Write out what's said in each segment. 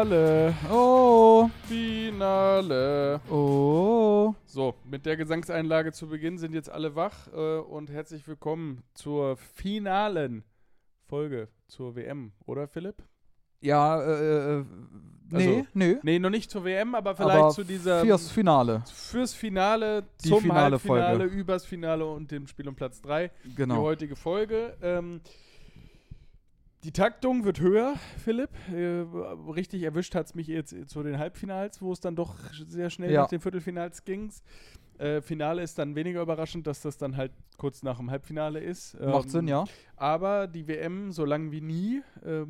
Finale. Oh. Finale. Oh. So, mit der Gesangseinlage zu Beginn sind jetzt alle wach und herzlich willkommen zur finalen Folge zur WM, oder Philipp? Ja, nee. Nee, noch nicht zur WM, aber vielleicht zu dieser... Fürs Finale. Fürs Finale, Die zum finale Halbfinale, Folge. übers Finale und dem Spiel um Platz 3. Genau. Die heutige Folge. Die Taktung wird höher, Philipp. Richtig erwischt hat es mich jetzt zu den Halbfinals, wo es dann doch sehr schnell nach den Viertelfinals ging. Finale ist dann weniger überraschend, dass das dann halt kurz nach dem Halbfinale ist. Macht Sinn, ja. Aber die WM, so lang wie nie,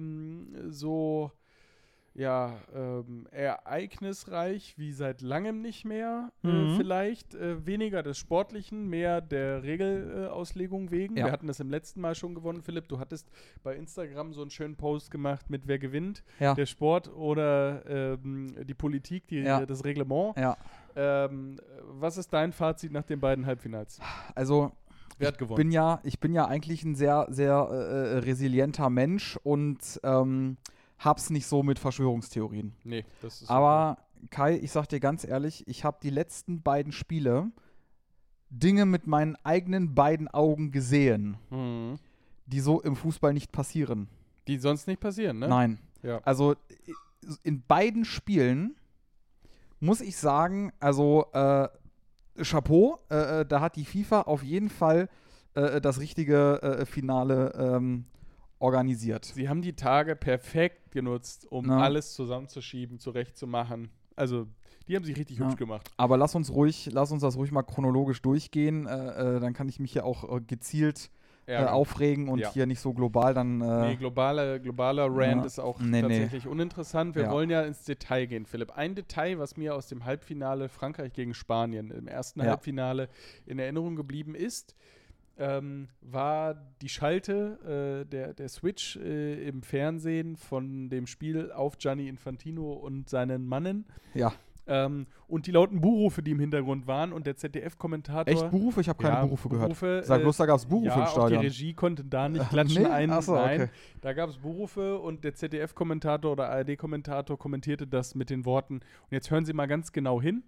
ereignisreich wie seit langem nicht mehr. Vielleicht weniger des Sportlichen, mehr der Regelauslegung wegen. Ja. Wir hatten das im letzten Mal schon gewonnen, Philipp. Du hattest bei Instagram so einen schönen Post gemacht mit wer gewinnt, der Sport oder die Politik, das Reglement. Ja. Was ist dein Fazit nach den beiden Halbfinals? Also, wer hat gewonnen? Ich bin ja eigentlich ein sehr, sehr resilienter Mensch und hab's nicht so mit Verschwörungstheorien. Nee, das ist aber okay. Kai, ich sag dir ganz ehrlich, ich habe die letzten beiden Spiele Dinge mit meinen eigenen beiden Augen gesehen, die so im Fußball nicht passieren. Die sonst nicht passieren, ne? Nein. Ja. Also in beiden Spielen muss ich sagen, also Chapeau, da hat die FIFA auf jeden Fall das richtige Finale organisiert. Sie haben die Tage perfekt genutzt, um alles zusammenzuschieben, zurechtzumachen. Also, die haben sich richtig hübsch gemacht. Aber lass uns das ruhig mal chronologisch durchgehen. Dann kann ich mich hier auch gezielt aufregen und hier nicht so global dann. Nee, globaler Rant ist auch tatsächlich uninteressant. Wir wollen ja ins Detail gehen, Philipp. Ein Detail, was mir aus dem Halbfinale Frankreich gegen Spanien im ersten Halbfinale in Erinnerung geblieben ist, war die Schalte, der Switch im Fernsehen von dem Spiel auf Gianni Infantino und seinen Mannen. Ja. Und die lauten Buhrufe, die im Hintergrund waren und der ZDF-Kommentator. Echt Buhrufe? Ich habe keine Buhrufe gehört. Sag bloß, da gab es Buhrufe im Stadion. Auch die Regie konnte da nicht klatschen ein. Achso, nein, okay. Da gab es Buhrufe und der ZDF-Kommentator oder ARD-Kommentator kommentierte das mit den Worten. Und jetzt hören Sie mal ganz genau hin.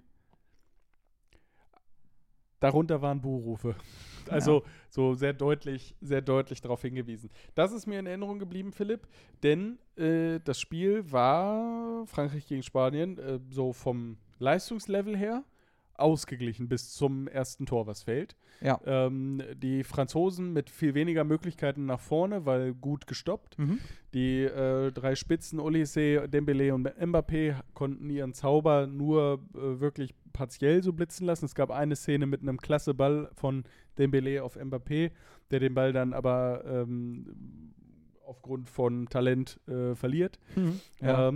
Darunter waren Buhrufe. Also so sehr deutlich darauf hingewiesen. Das ist mir in Erinnerung geblieben, Philipp, denn das Spiel war Frankreich gegen Spanien so vom Leistungslevel her ausgeglichen bis zum ersten Tor, was fällt. Ja. Die Franzosen mit viel weniger Möglichkeiten nach vorne, weil gut gestoppt. Die drei Spitzen, Olise, Dembélé und Mbappé, konnten ihren Zauber nur wirklich partiell so blitzen lassen. Es gab eine Szene mit einem klasse Ball von Dembélé auf Mbappé, der den Ball dann aber aufgrund von Talent verliert. Ja.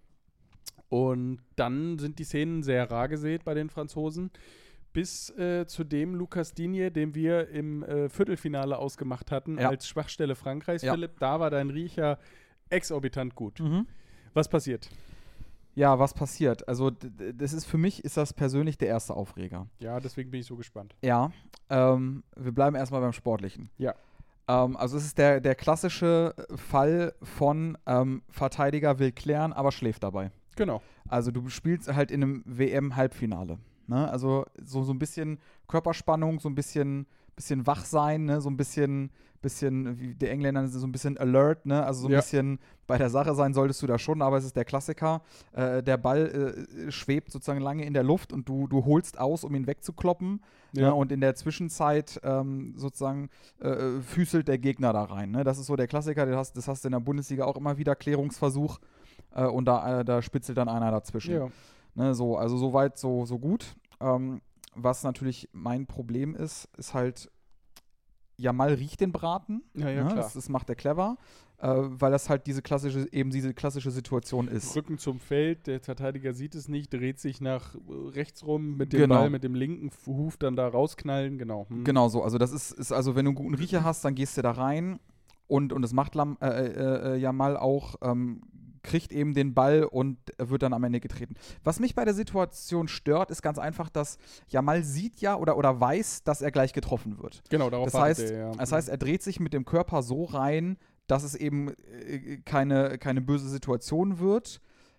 Und dann sind die Szenen sehr rar gesät bei den Franzosen, bis zu dem Lucas Digne, den wir im Viertelfinale ausgemacht hatten, als Schwachstelle Frankreichs. Philipp, da war dein Riecher exorbitant gut. Was passiert? Ja, was passiert? Also das ist für mich, ist das persönlich der erste Aufreger. Ja, deswegen bin ich so gespannt. Ja, wir bleiben erstmal beim Sportlichen. Ja. Also es ist der klassische Fall von Verteidiger will klären, aber schläft dabei. Genau. Also du spielst halt in einem WM-Halbfinale. Ne? Also so ein bisschen Körperspannung, so ein bisschen wach sein, ne? So ein bisschen, wie die Engländer so ein bisschen alert, ne? Also so ein bisschen bei der Sache sein solltest du da schon, aber es ist der Klassiker. Der Ball schwebt sozusagen lange in der Luft und du holst aus, um ihn wegzukloppen. Ne? Und in der Zwischenzeit sozusagen füßelt der Gegner da rein. Ne? Das ist so der Klassiker, das hast du in der Bundesliga auch immer wieder, Klärungsversuch. Und da spitzelt dann einer dazwischen. Ja. Ne, also so weit, so gut. Was natürlich mein Problem ist halt, Yamal riecht den Braten. Ja, ne? Klar. Das macht er clever, weil das halt diese klassische Situation ist. Rücken zum Feld, der Verteidiger sieht es nicht, dreht sich nach rechts rum mit dem Ball, mit dem linken Huf dann da rausknallen, genau. Genau so, also das ist also, wenn du einen guten Riecher hast, dann gehst du da rein und das macht Yamal auch, kriegt eben den Ball und wird dann am Ende getreten. Was mich bei der Situation stört, ist ganz einfach, dass Yamal sieht oder weiß, dass er gleich getroffen wird. Genau, darauf wartet er. Das heißt, er dreht sich mit dem Körper so rein, dass es eben keine böse Situation wird.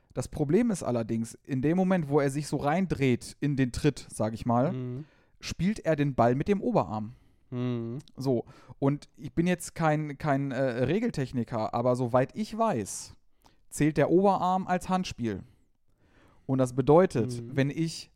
Das Problem ist allerdings, in dem Moment, wo er sich so reindreht in den Tritt, sage ich mal, spielt er den Ball mit dem Oberarm. So, und ich bin jetzt kein Regeltechniker, aber soweit ich weiß, zählt der Oberarm als Handspiel. Und das bedeutet, wenn ich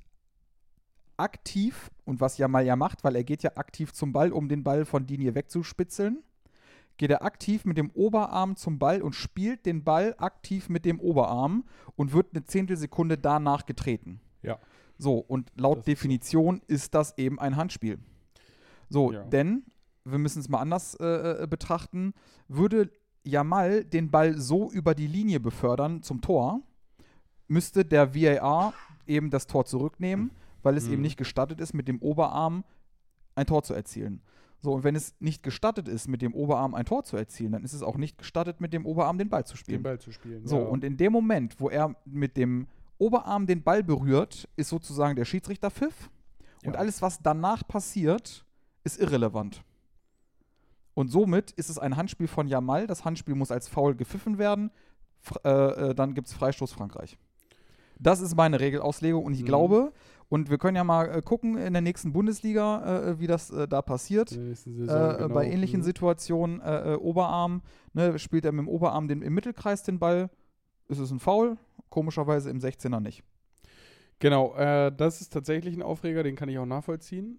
aktiv, und was Yamal ja macht, weil er geht ja aktiv zum Ball, um den Ball von Digne wegzuspitzeln, geht er aktiv mit dem Oberarm zum Ball und spielt den Ball aktiv mit dem Oberarm und wird eine Zehntelsekunde danach getreten. Ja. So, und laut Definition ist das eben ein Handspiel. So, denn, wir müssen es mal anders betrachten, würde Yamal den Ball so über die Linie befördern zum Tor, müsste der VAR eben das Tor zurücknehmen, weil es eben nicht gestattet ist, mit dem Oberarm ein Tor zu erzielen. So, und wenn es nicht gestattet ist, mit dem Oberarm ein Tor zu erzielen, dann ist es auch nicht gestattet, mit dem Oberarm den Ball zu spielen. So, und in dem Moment, wo er mit dem Oberarm den Ball berührt, ist sozusagen der Schiedsrichterpfiff. Und alles, was danach passiert, ist irrelevant. Und somit ist es ein Handspiel von Yamal. Das Handspiel muss als Foul gepfiffen werden. Dann gibt es Freistoß Frankreich. Das ist meine Regelauslegung. Und ich glaube, und wir können ja mal gucken in der nächsten Bundesliga, wie das da passiert. Saison, bei ähnlichen Situationen, Oberarm, ne, spielt er mit dem Oberarm im Mittelkreis den Ball, ist es ein Foul, komischerweise im 16er nicht. Genau, das ist tatsächlich ein Aufreger, den kann ich auch nachvollziehen.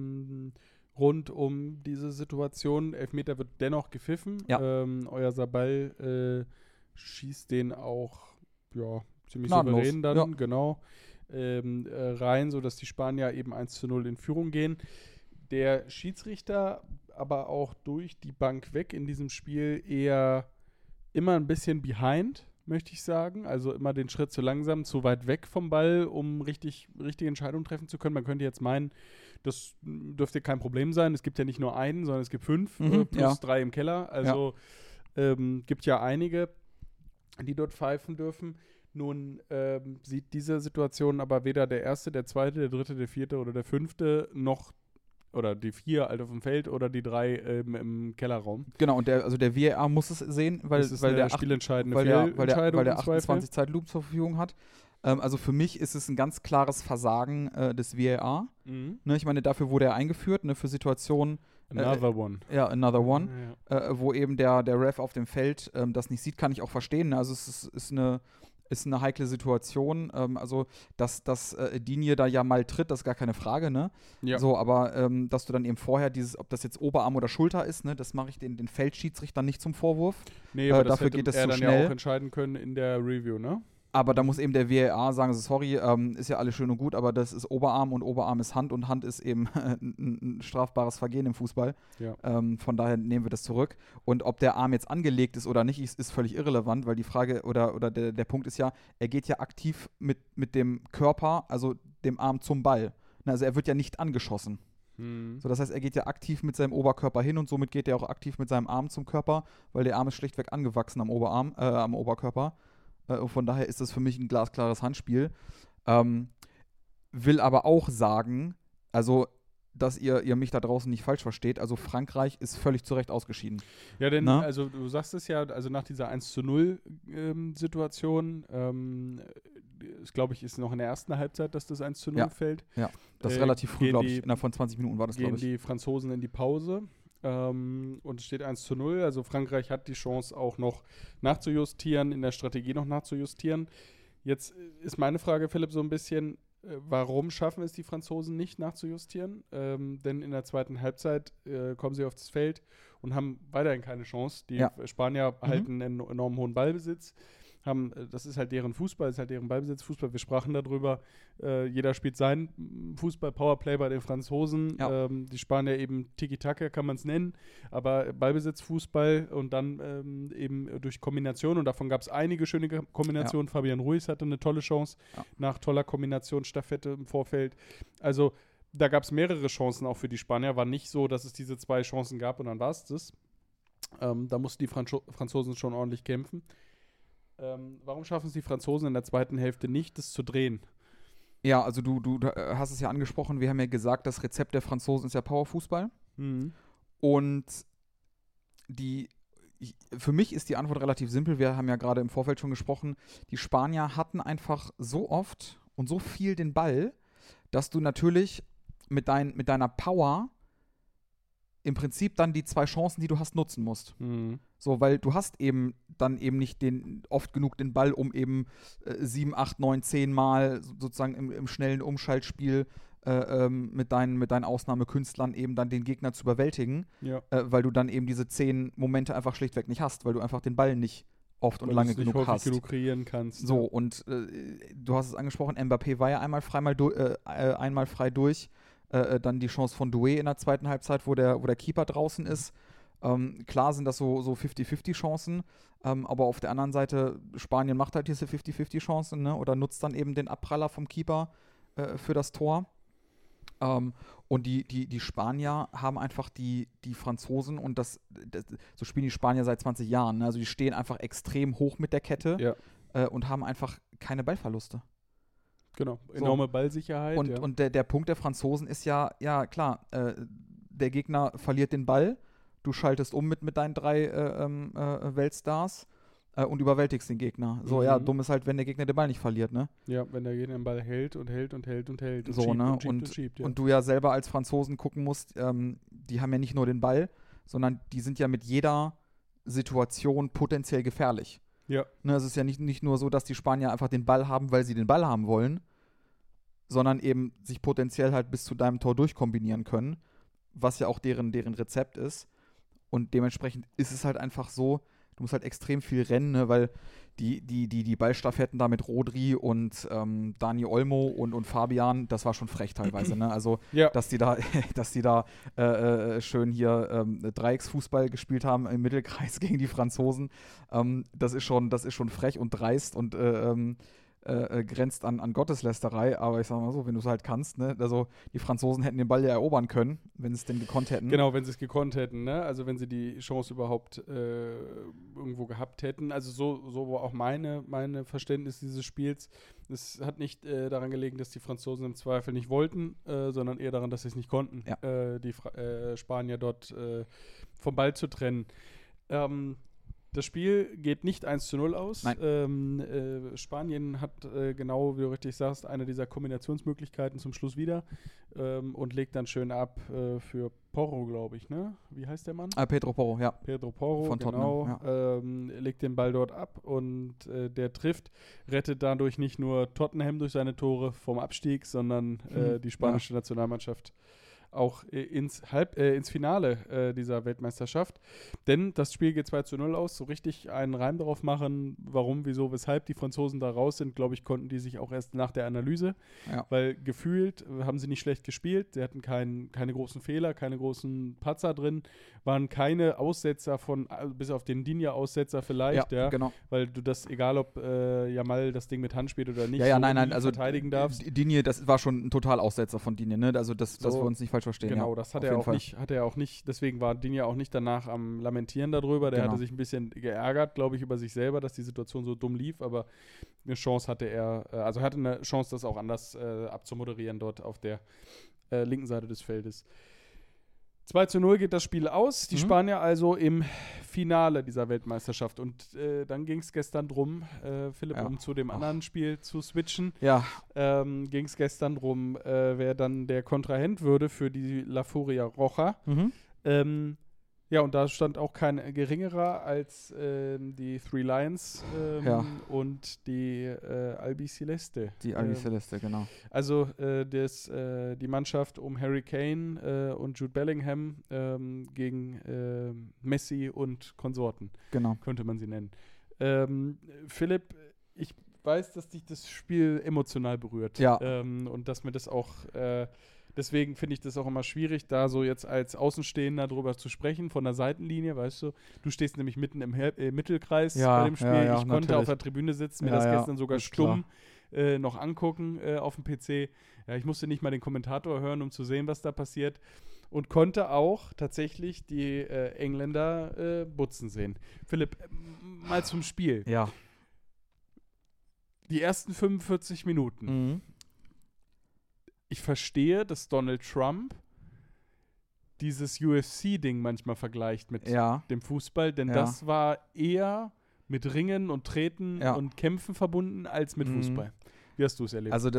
Rund um diese Situation, Elfmeter wird dennoch gepfiffen. Ja. Euer Sabal schießt den auch ziemlich souverän dann, genau. Rein, sodass die Spanier eben 1:0 in Führung gehen. Der Schiedsrichter aber auch durch die Bank weg in diesem Spiel eher immer ein bisschen behind, möchte ich sagen. Also immer den Schritt zu langsam, zu weit weg vom Ball, um richtige Entscheidungen treffen zu können. Man könnte jetzt meinen, das dürfte kein Problem sein. Es gibt ja nicht nur einen, sondern es gibt 5 plus 3 im Keller. Also gibt ja einige, die dort pfeifen dürfen. Nun sieht diese Situation aber weder der Erste, der Zweite, der Dritte, der Vierte oder der Fünfte noch, oder die 4 halt auf dem Feld oder die 3 im Kellerraum. Genau, und der VAR muss es sehen, weil der spielentscheidende weil der Fehlentscheidung 28 Zeitlupen zur Verfügung hat. Also für mich ist es ein ganz klares Versagen des VAR. Ne, ich meine, dafür wurde er eingeführt, ne, für Situationen. Another one. Ja, another one. Wo eben der Ref auf dem Feld das nicht sieht, kann ich auch verstehen. Ne? Also es ist eine heikle Situation. Also, dass Digne da ja mal tritt, das ist gar keine Frage, ne? Ja. So, aber dass du dann eben vorher ob das jetzt Oberarm oder Schulter ist, ne, das mache ich den Feldschiedsrichtern nicht zum Vorwurf. Nee, aber dafür geht es zu dann schnell. Ja auch entscheiden können in der Review, ne? Aber da muss eben der VAR sagen, sorry, ist ja alles schön und gut, aber das ist Oberarm und Oberarm ist Hand und Hand ist eben ein strafbares Vergehen im Fußball. Ja. Von daher nehmen wir das zurück. Und ob der Arm jetzt angelegt ist oder nicht, ist völlig irrelevant, weil die Frage oder der Punkt ist ja, er geht ja aktiv mit dem Körper, also dem Arm zum Ball. Also er wird ja nicht angeschossen. So, das heißt, er geht ja aktiv mit seinem Oberkörper hin und somit geht er auch aktiv mit seinem Arm zum Körper, weil der Arm ist schlichtweg angewachsen am Oberkörper. Von daher ist das für mich ein glasklares Handspiel. Will aber auch sagen, also, dass ihr mich da draußen nicht falsch versteht. Also Frankreich ist völlig zu Recht ausgeschieden. Ja, denn, also du sagst es ja, also nach dieser 1:0 Situation, glaube ich, ist noch in der ersten Halbzeit, dass das 1:0 fällt. Ja, das ist relativ früh, glaube ich. Innerhalb von 20 Minuten war das, glaube ich. Gehen die Franzosen in die Pause. Und es steht 1:0. Also Frankreich hat die Chance auch noch nachzujustieren, in der Strategie noch nachzujustieren. Jetzt ist meine Frage, Philipp, so ein bisschen, warum schaffen es die Franzosen nicht nachzujustieren? Denn in der zweiten Halbzeit kommen sie auf das Feld und haben weiterhin keine Chance. Die Spanier halten einen enorm hohen Ballbesitz. Das ist halt deren Fußball, das ist halt deren Ballbesitzfußball. Wir sprachen darüber, jeder spielt seinen Fußball, Powerplay bei den Franzosen, die Spanier eben Tiki-Taka kann man es nennen, aber Ballbesitzfußball und dann eben durch Kombination, und davon gab es einige schöne Kombinationen. Fabian Ruiz hatte eine tolle Chance nach toller Kombination, Staffette im Vorfeld. Also da gab es mehrere Chancen auch für die Spanier, war nicht so, dass es diese 2 Chancen gab und dann war es das. Da mussten die Franzosen schon ordentlich kämpfen. Warum schaffen es die Franzosen in der zweiten Hälfte nicht, das zu drehen? Ja, also du hast es ja angesprochen, wir haben ja gesagt, das Rezept der Franzosen ist ja Powerfußball. Und die für mich ist die Antwort relativ simpel. Wir haben ja gerade im Vorfeld schon gesprochen. Die Spanier hatten einfach so oft und so viel den Ball, dass du natürlich mit deiner Power im Prinzip dann die 2 Chancen, die du hast, nutzen musst. So, weil du hast dann eben nicht oft genug den Ball, um eben 7, 8, 9, 10 Mal sozusagen im schnellen Umschaltspiel mit deinen Ausnahmekünstlern eben dann den Gegner zu überwältigen, weil du dann eben diese 10 Momente einfach schlichtweg nicht hast, weil du einfach den Ball nicht oft und lange genug hast. Genug kreieren kannst. So, und du hast es angesprochen, Mbappé war ja einmal frei durch. Dann die Chance von Doué in der zweiten Halbzeit, wo der Keeper draußen ist. Klar sind das so 50-50 Chancen, aber auf der anderen Seite, Spanien macht halt diese 50-50 Chancen, ne? Oder nutzt dann eben den Abpraller vom Keeper für das Tor. Und die Spanier haben einfach die Franzosen und so spielen die Spanier seit 20 Jahren. Ne? Also die stehen einfach extrem hoch mit der Kette und haben einfach keine Ballverluste. Genau, enorme Ballsicherheit. Und der Punkt der Franzosen ist ja klar, der Gegner verliert den Ball, du schaltest um mit deinen 3 Weltstars und überwältigst den Gegner. So, dumm ist halt, wenn der Gegner den Ball nicht verliert, ne? Ja, wenn der Gegner den Ball hält und hält und hält und hält. So, ne? Und du ja selber als Franzosen gucken musst, die haben ja nicht nur den Ball, sondern die sind ja mit jeder Situation potenziell gefährlich. Ja. Ne, es ist ja nicht nur so, dass die Spanier einfach den Ball haben, weil sie den Ball haben wollen, sondern eben sich potenziell halt bis zu deinem Tor durchkombinieren können, was ja auch deren Rezept ist. Und dementsprechend ist es halt einfach so, du musst halt extrem viel rennen, ne, weil die Ballstaffetten da mit Rodri und Dani Olmo und Fabian, das war schon frech teilweise. Ne? Also, dass die da schön hier Dreiecksfußball gespielt haben im Mittelkreis gegen die Franzosen, das ist schon frech und dreist und grenzt an Gotteslästerei, aber ich sag mal so, wenn du es halt kannst, ne? Also die Franzosen hätten den Ball ja erobern können, wenn sie es denn gekonnt hätten. Genau, wenn sie es gekonnt hätten, ne? Also wenn sie die Chance überhaupt irgendwo gehabt hätten. Also so war auch meine Verständnis dieses Spiels. Es hat nicht daran gelegen, dass die Franzosen im Zweifel nicht wollten, sondern eher daran, dass sie es nicht konnten, die Spanier dort vom Ball zu trennen. Das Spiel geht nicht 1:0 aus. Spanien hat, genau wie du richtig sagst, eine dieser Kombinationsmöglichkeiten zum Schluss wieder und legt dann schön ab für Porro, glaube ich, ne? Wie heißt der Mann? Pedro Porro, ja. Pedro Porro, von genau. Tottenham, legt den Ball dort ab und der trifft, rettet dadurch nicht nur Tottenham durch seine Tore vom Abstieg, sondern die spanische Nationalmannschaft auch ins Finale dieser Weltmeisterschaft. Denn das Spiel geht 2:0 aus. So richtig einen Reim darauf machen, warum, wieso, weshalb die Franzosen da raus sind, glaube ich, konnten die sich auch erst nach der Analyse. Ja. Weil gefühlt haben sie nicht schlecht gespielt. Sie hatten keine großen Fehler, keine großen Patzer drin. Waren keine Aussetzer bis auf den Digne-Aussetzer vielleicht. Ja, genau. Weil du das, egal ob Jamal das Ding mit Hand spielt oder nicht, nein, also verteidigen darfst. Digne, das war schon ein Totalaussetzer von Digne, ne? Also dass wir uns nicht falsch verstehen. Genau, das hat er auch nicht, deswegen war Digne auch nicht danach am Lamentieren darüber, der hatte sich ein bisschen geärgert, glaube ich, über sich selber, dass die Situation so dumm lief, aber eine Chance hatte er, also er hatte eine Chance, das auch anders abzumoderieren dort auf der linken Seite des Feldes. 2:0 geht das Spiel aus, die Spanier also im Finale dieser Weltmeisterschaft. Und dann ging es gestern drum, Philipp, um zu dem anderen Spiel zu switchen, ging es gestern drum, wer dann der Kontrahent würde für die La Furia Roja. Ja, und da stand auch kein geringerer als die Three Lions und die Albiceleste. Die Albiceleste, genau. Also die Mannschaft um Harry Kane und Jude Bellingham gegen Messi und Konsorten, könnte man sie nennen. Philipp, ich weiß, dass dich das Spiel emotional berührt. Ja. Und dass mir das auch deswegen finde ich das auch immer schwierig, da so jetzt als Außenstehender drüber zu sprechen, von der Seitenlinie, weißt du. Du stehst nämlich mitten im Mittelkreis bei dem Spiel. Ich konnte auf der Tribüne sitzen, mir das gestern sogar stumm noch angucken auf dem PC. Ja, ich musste nicht mal den Kommentator hören, um zu sehen, was da passiert. Und konnte auch tatsächlich die Engländer butzen sehen. Philipp, mal zum Spiel. Ja. Die ersten 45 Minuten. Ich verstehe, dass Donald Trump dieses UFC-Ding manchmal vergleicht mit dem Fußball, denn das war eher mit Ringen und Treten und Kämpfen verbunden als mit Fußball. Wie hast du es erlebt? Also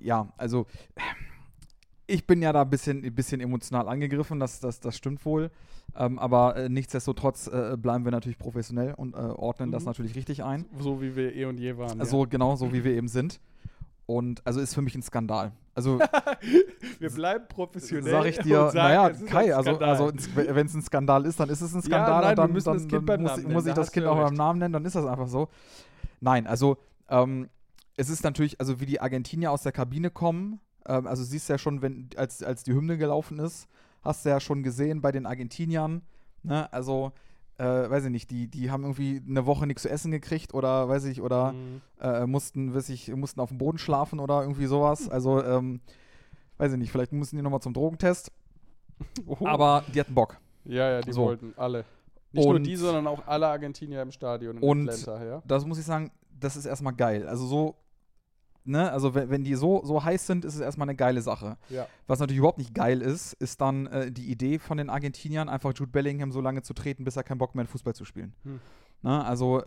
ich bin ja da ein bisschen emotional angegriffen, das stimmt wohl. Aber nichtsdestotrotz bleiben wir natürlich professionell und ordnen das natürlich richtig ein. So wie wir eh und je waren. Also genau, so wie wir eben sind. Und also ist für mich ein Skandal. Also wir bleiben professionell. Sag ich dir, naja, Kai, also wenn es ein Skandal ist, dann ist es ein Skandal. Ja, nein, und dann muss ich das Kind auch beim Namen nennen, dann ist das einfach so. Nein, also es ist natürlich, also wie die Argentinier aus der Kabine kommen, also siehst du ja schon, als die Hymne gelaufen ist, hast du ja schon gesehen bei den Argentiniern, ne, also weiß ich nicht, die haben irgendwie eine Woche nichts zu essen gekriegt oder weiß ich, oder mussten auf dem Boden schlafen oder irgendwie sowas. Also, weiß ich nicht, vielleicht mussten die nochmal zum Drogentest. Aber die hatten Bock. Ja, die wollten alle. Nicht nur die, sondern auch alle Argentinier im Stadion in Atlanta, ja. Das muss ich sagen, das ist erstmal geil. Also so, ne, also wenn die so heiß sind, ist es erstmal eine geile Sache. Ja. Was natürlich überhaupt nicht geil ist dann die Idee von den Argentiniern, einfach Jude Bellingham so lange zu treten, bis er keinen Bock mehr hat, Fußball zu spielen. Na, also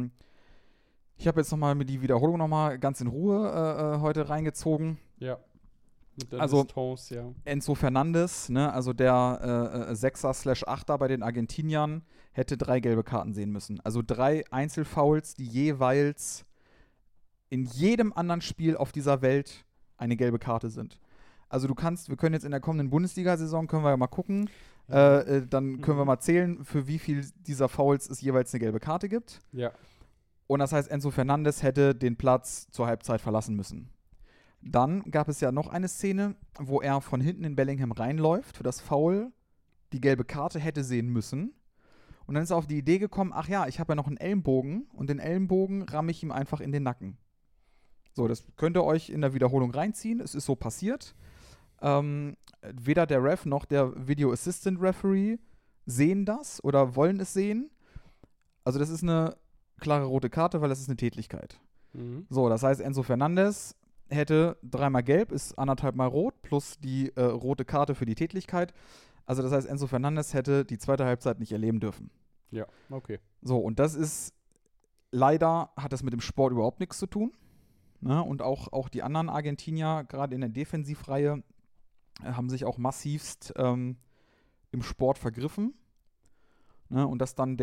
ich habe jetzt nochmal mir die Wiederholung nochmal ganz in Ruhe heute reingezogen. Ja. Mit der also Distanz, ja. Enzo Fernandes, ne, also der 6er/8er bei den Argentiniern, hätte 3 gelbe Karten sehen müssen. Also 3 Einzelfouls, die jeweils in jedem anderen Spiel auf dieser Welt eine gelbe Karte sind. Also wir können jetzt in der kommenden Bundesliga-Saison, können wir ja mal gucken, dann können wir mal zählen, für wie viel dieser Fouls es jeweils eine gelbe Karte gibt. Ja. Und das heißt, Enzo Fernandes hätte den Platz zur Halbzeit verlassen müssen. Dann gab es ja noch eine Szene, wo er von hinten in Bellingham reinläuft, für das Foul die gelbe Karte hätte sehen müssen. Und dann ist er auf die Idee gekommen, ach ja, ich habe ja noch einen Ellenbogen und den Ellenbogen ramme ich ihm einfach in den Nacken. So, das könnt ihr euch in der Wiederholung reinziehen. Es ist so passiert. Weder der Ref noch der Video Assistant Referee sehen das oder wollen es sehen. Also das ist eine klare rote Karte, weil das ist eine Tätlichkeit. So, das heißt, Enzo Fernandes hätte 3-mal gelb, ist 1,5-mal rot, plus die rote Karte für die Tätlichkeit. Also das heißt, Enzo Fernandes hätte die zweite Halbzeit nicht erleben dürfen. Ja, okay. So, und das ist, leider hat das mit dem Sport überhaupt nichts zu tun. Ne? Und auch die anderen Argentinier, gerade in der Defensivreihe, haben sich auch massivst im Sport vergriffen. Ne? Und dass dann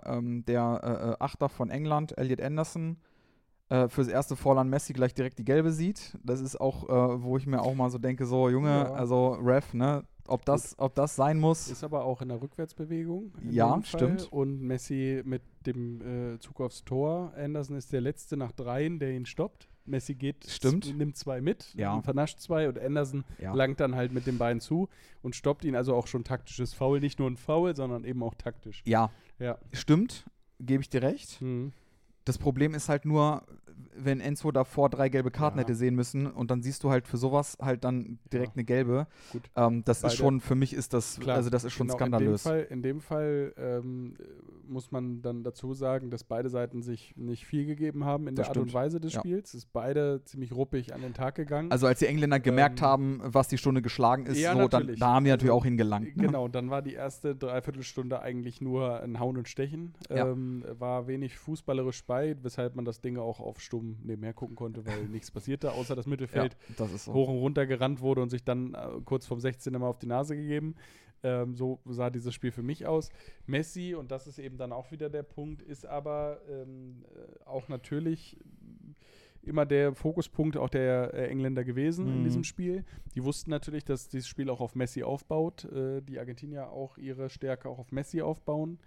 der Achter von England, Elliot Anderson, fürs erste Foul an Messi gleich direkt die gelbe sieht. Das ist auch, wo ich mir auch mal so denke, so Junge, also Ref, ne, ob das sein muss. Ist aber auch in der Rückwärtsbewegung. Ja, stimmt. Und Messi mit dem Zug aufs Tor. Anderson ist der Letzte nach 3, der ihn stoppt. Messi nimmt 2 mit, vernascht 2 und Anderson langt dann halt mit den Beinen zu und stoppt ihn, also auch schon taktisches Foul. Nicht nur ein Foul, sondern eben auch taktisch. Ja. Stimmt, gebe ich dir recht. Das Problem ist halt nur, wenn Enzo davor 3 gelbe Karten hätte sehen müssen und dann siehst du halt für sowas halt dann direkt eine gelbe. Gut. Das ist schon, für mich ist das, klar, also das ist schon skandalös. In dem Fall muss man dann dazu sagen, dass beide Seiten sich nicht viel gegeben haben in der Art und Weise des Spiels. Es ist beide ziemlich ruppig an den Tag gegangen. Also als die Engländer gemerkt haben, was die Stunde geschlagen ist, so, da haben die natürlich auch hingelangt. Ne? Genau, dann war die erste Dreiviertelstunde eigentlich nur ein Hauen und Stechen. War wenig fußballerisch bei, weshalb man das Ding auch auf stumm nebenher gucken konnte, weil nichts passierte, außer das Mittelfeld hoch und runter gerannt wurde und sich dann kurz vorm 16er mal auf die Nase gegeben. So sah dieses Spiel für mich aus. Messi, und das ist eben dann auch wieder der Punkt, ist aber auch natürlich immer der Fokuspunkt auch der Engländer gewesen in diesem Spiel. Die wussten natürlich, dass dieses Spiel auch auf Messi aufbaut. Die Argentinier auch ihre Stärke auch auf Messi aufbauen.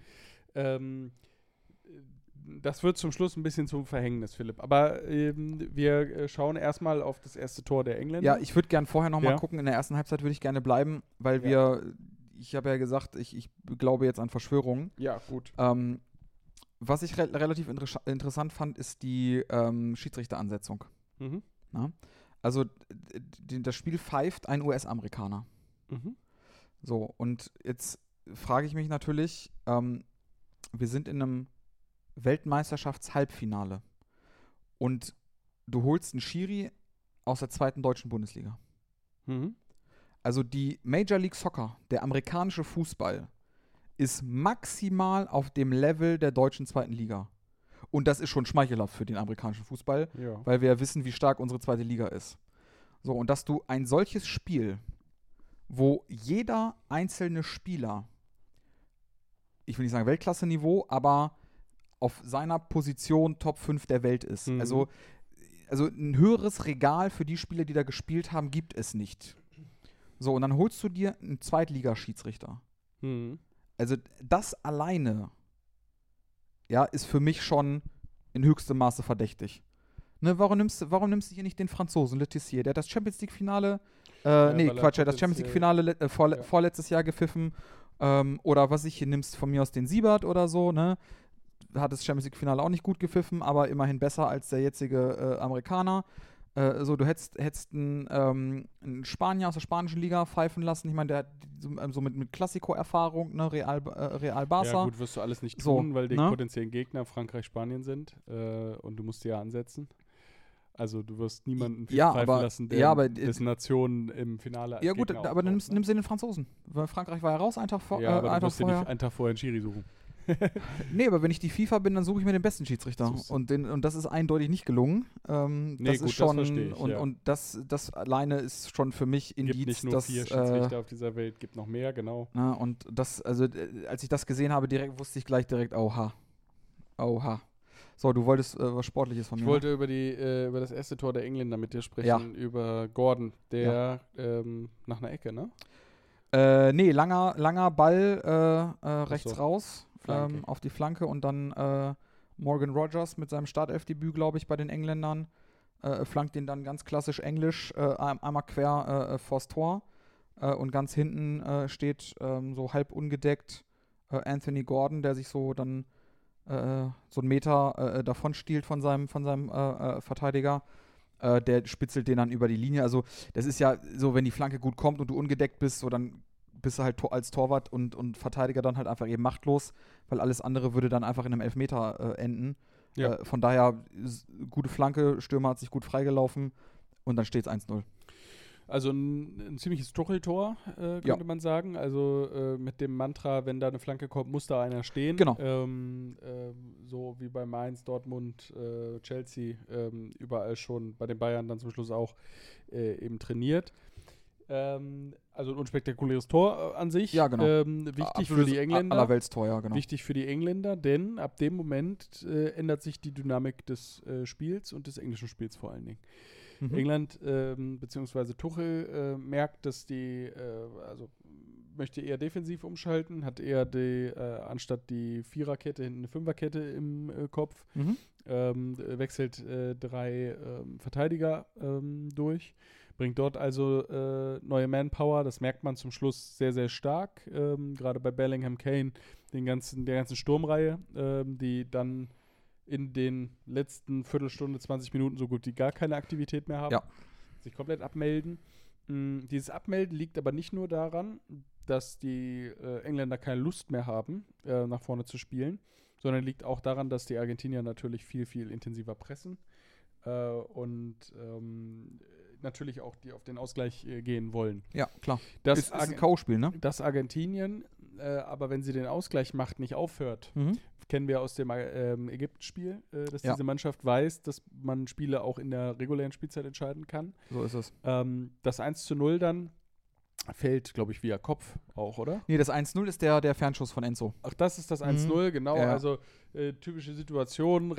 Das wird zum Schluss ein bisschen zum Verhängnis, Philipp. Aber wir schauen erstmal auf das erste Tor der Engländer. Ja, ich würde gerne vorher noch mal gucken. In der ersten Halbzeit würde ich gerne bleiben, weil ich habe ja gesagt, ich glaube jetzt an Verschwörungen. Ja, gut. Was ich relativ interessant fand, ist die Schiedsrichteransetzung. Na? Also das Spiel pfeift ein US-Amerikaner. So, und jetzt frage ich mich natürlich, wir sind in einem Weltmeisterschafts-Halbfinale und du holst einen Schiri aus der 2. deutschen Bundesliga. Also die Major League Soccer, der amerikanische Fußball, ist maximal auf dem Level der deutschen 2. Liga. Und das ist schon schmeichelhaft für den amerikanischen Fußball, weil wir ja wissen, wie stark unsere 2. Liga ist. So, und dass du ein solches Spiel, wo jeder einzelne Spieler, ich will nicht sagen Weltklasse-Niveau, aber auf seiner Position Top 5 der Welt ist. Mhm. Also ein höheres Regal für die Spieler, die da gespielt haben, gibt es nicht. So, und dann holst du dir einen Zweitligaschiedsrichter. Mhm. Also das alleine, ja, ist für mich schon in höchstem Maße verdächtig. Ne, warum nimmst du hier nicht den Franzosen, Le Tissier? Der hat das Champions League-Finale, das Champions League-Finale vorletztes Jahr gepfiffen. Oder was hier nimmst von mir aus den Siebert oder so, ne? Hat das Champions League-Finale auch nicht gut gepfiffen, aber immerhin besser als der jetzige Amerikaner. Du hättest einen Spanier aus der spanischen Liga pfeifen lassen. Ich meine, der hat so mit Klassiko-Erfahrung, ne? Real Barça. Ja gut, wirst du alles nicht tun, weil die potenziellen Gegner Frankreich, Spanien sind und du musst die ja ansetzen. Also du wirst niemanden pfeifen lassen, dessen Nation im Finale ja gut, aber dann nimmst du den Franzosen. Weil Frankreich war ja raus, einen Tag vorher. Ja, aber du wirst dir nicht einen Tag vorher einen Schiri suchen. Nee, aber wenn ich die FIFA bin, dann suche ich mir den besten Schiedsrichter. Und das ist eindeutig nicht gelungen. Das ist schon, das verstehe ich, und das alleine ist schon für mich Indiz, gibt nicht nur 4 Schiedsrichter auf dieser Welt, gibt noch mehr, genau. Na, und als ich das gesehen habe, wusste ich gleich direkt, oha. So, du wolltest was Sportliches von mir. Ich wollte über das erste Tor der Engländer mit dir sprechen, über Gordon, der nach einer Ecke, ne? Nee, langer Ball rechts raus auf die Flanke und dann Morgan Rogers mit seinem Startelfdebüt, glaube ich, bei den Engländern flankt den dann ganz klassisch englisch einmal quer vors Tor und ganz hinten steht so halb ungedeckt Anthony Gordon, der sich so dann so einen Meter davon stiehlt von seinem Verteidiger. Der spitzelt den dann über die Linie. Also das ist ja so, wenn die Flanke gut kommt und du ungedeckt bist, so dann bist du halt als Torwart und Verteidiger dann halt einfach eben machtlos, weil alles andere würde dann einfach in einem Elfmeter enden. Ja. Von daher, gute Flanke, Stürmer hat sich gut freigelaufen und dann steht es 1-0. Also ein ziemliches Tuchel-Tor, könnte man sagen. Also mit dem Mantra, wenn da eine Flanke kommt, muss da einer stehen. Genau. So wie bei Mainz, Dortmund, Chelsea, überall schon, bei den Bayern dann zum Schluss auch eben trainiert. Also ein unspektakuläres Tor an sich. Ja, genau. Wichtig für die Engländer. Allerweltstor, ja, genau. Wichtig für die Engländer, denn ab dem Moment ändert sich die Dynamik des Spiels und des englischen Spiels vor allen Dingen. Mhm. England beziehungsweise Tuchel merkt, dass möchte eher defensiv umschalten, hat eher anstatt die Viererkette hinten eine Fünferkette im Kopf, wechselt 3 Verteidiger durch, bringt dort also neue Manpower, das merkt man zum Schluss sehr, sehr stark, gerade bei Bellingham, Kane, der ganzen Sturmreihe, die dann in den letzten Viertelstunde, 20 Minuten so gut wie gar keine Aktivität mehr haben, sich komplett abmelden. Dieses Abmelden liegt aber nicht nur daran, dass die Engländer keine Lust mehr haben, nach vorne zu spielen, sondern liegt auch daran, dass die Argentinier natürlich viel, viel intensiver pressen und natürlich auch die auf den Ausgleich gehen wollen. Ja, klar. Das ist ein K.O.-Spiel, ne? Dass Argentinien, aber wenn sie den Ausgleich macht, nicht aufhört, kennen wir aus dem Ägypten-Spiel, dass diese Mannschaft weiß, dass man Spiele auch in der regulären Spielzeit entscheiden kann. So ist es. Das 1:0 dann fällt, glaube ich, via Kopf auch, oder? Nee, das 1:0 ist der Fernschuss von Enzo. Ach, das ist das 1:0, genau. Ja. Also typische Situation,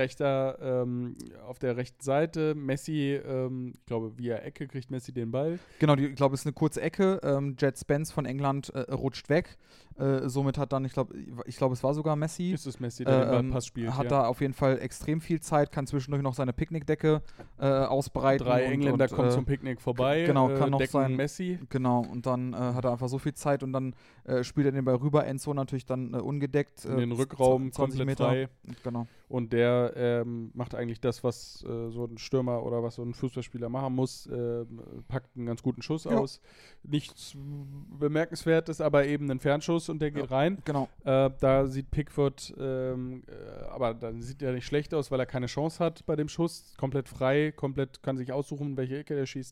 auf der rechten Seite, Messi, ich glaube, via Ecke kriegt Messi den Ball. Genau, ich glaube, es ist eine kurze Ecke. Jet Spence von England rutscht weg. Somit hat dann, ich glaube, es war sogar Messi. Ist es Messi, der den Ballpass spielt, hat da auf jeden Fall extrem viel Zeit, kann zwischendurch noch seine Picknickdecke ausbreiten. 3 Engländer kommen zum Picknick vorbei, genau, kann noch sein Messi. Genau, und dann hat er einfach so viel Zeit und dann spielt er den Ball rüber. Enzo natürlich dann ungedeckt. In den Rückraum komplett Meter frei. Genau. Und der macht eigentlich das, was so ein Stürmer oder was so ein Fußballspieler machen muss, packt einen ganz guten Schuss aus. Nichts Bemerkenswertes, aber eben ein Fernschuss und der geht rein. Genau. Da sieht Pickford, aber dann sieht er nicht schlecht aus, weil er keine Chance hat bei dem Schuss. Komplett frei, kann sich aussuchen, welche Ecke er schießt.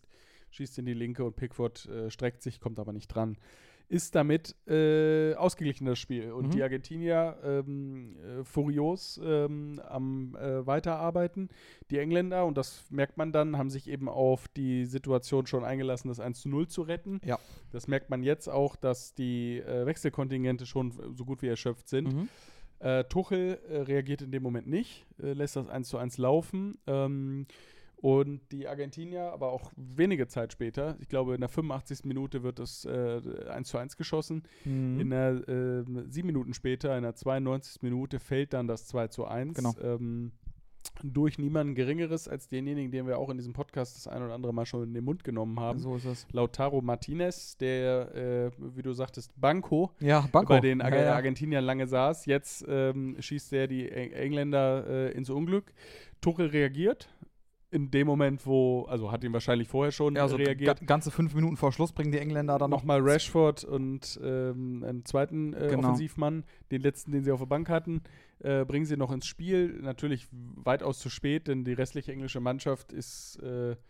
schießt in die linke und Pickford streckt sich, kommt aber nicht dran. Ist damit ausgeglichen das Spiel. Und die Argentinier furios am Weiterarbeiten. Die Engländer, und das merkt man dann, haben sich eben auf die Situation schon eingelassen, das 1:0 zu retten. Ja. Das merkt man jetzt auch, dass die Wechselkontingente schon so gut wie erschöpft sind. Tuchel reagiert in dem Moment nicht, lässt das 1:1 laufen. Und die Argentinier, aber auch wenige Zeit später, ich glaube in der 85. Minute wird das 1:1 geschossen. In der 7 Minuten später, in der 92. Minute fällt dann das 2:1. Genau. Durch niemanden Geringeres als denjenigen, den wir auch in diesem Podcast das ein oder andere Mal schon in den Mund genommen haben. So ist es. Lautaro Martinez, der, wie du sagtest, Banco, Banco. bei den Argentiniern lange saß. Jetzt schießt der die Engländer ins Unglück. Tuchel reagiert. In dem Moment, hat ihn wahrscheinlich vorher schon reagiert. Ganze 5 Minuten vor Schluss bringen die Engländer dann nochmal Rashford und einen zweiten Offensivmann, den letzten, den sie auf der Bank hatten, bringen sie noch ins Spiel. Natürlich weitaus zu spät, denn die restliche englische Mannschaft ist